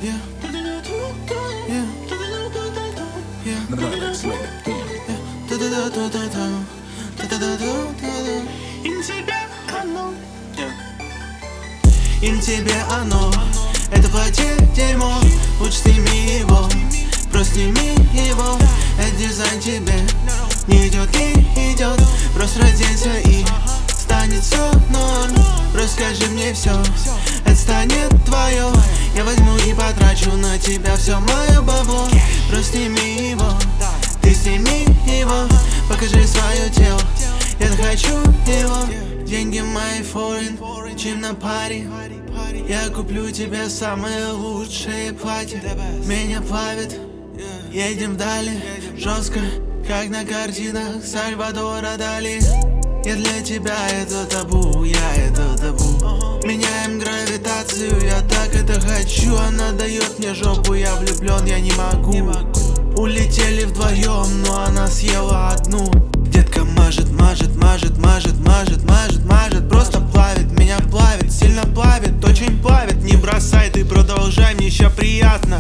Им тебе оно, это платье дерьмо. Лучше сними его, просто сними его. Этот дизайн тебе не идет, не идет. Просто разденься и станет все норм. Просто скажи мне все, это станет твое. Я возьму и потрачу на тебя все мое бабло. Просто сними его, ты сними его. Покажи свое тело, я хочу его. Деньги мои foreign, чем на паре. Я куплю тебе самое лучшее платье. Меня плавит, едем вдали. Жестко, как на картинах Сальвадора Дали. Я для тебя это табу, я это табу. Меняем гравитацию, я так это хочу. Она дает мне жопу, я влюблен, я не могу. Улетели вдвоем, но она съела одну. Детка мажет, мажет, мажет, мажет, мажет, мажет, мажет. Просто плавит, меня плавит, сильно плавит, очень плавит. Не бросай, ты продолжай, мне еще приятно.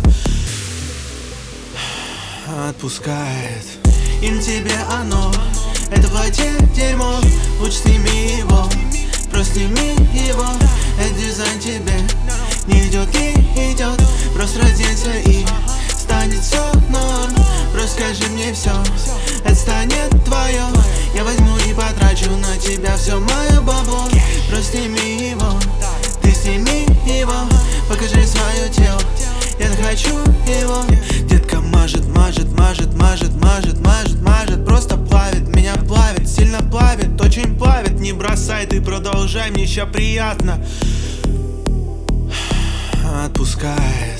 Отпускает. Им тебе оно, это платье дерьмо. Лучше сними его, просто сними его. Этот дизайн тебе не идет, не идет. Просто разденься и станет все норм. Просто скажи мне все, это станет твое. Я возьму и потрачу на тебя все мое бабло. Просто сними его, ты сними его. Покажи свое тело, я хочу его. Детка мажет, мажет, мажет, мажет, мажет, мажет, мажет. Просто плавит, меня плавит, сильно плавит, очень плавит. Не бросай, ты продолжай, мне еще приятно. Отпускай.